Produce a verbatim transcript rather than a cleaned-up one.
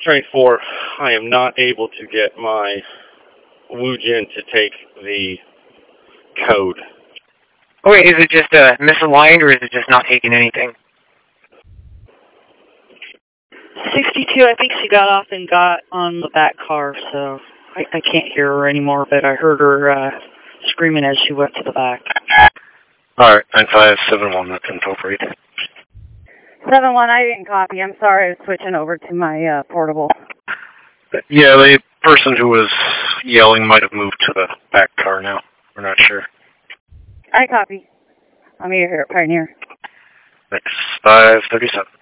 twenty-four, I am not able to get my Woojin to take the code. Oh, wait, is it just uh, misaligned, or is it just not taking anything? sixty-two, I think she got off and got on the back car, so I, I can't hear her anymore, but I heard her uh, screaming as she went to the back. Alright, nine five seven one, that's info for you. seven one, I didn't copy. I'm sorry, I was switching over to my uh, portable. Yeah, the person who was yelling might have moved to the back car now. We're not sure. I copy. I'm here at Pioneer. Next, five thirty-seven.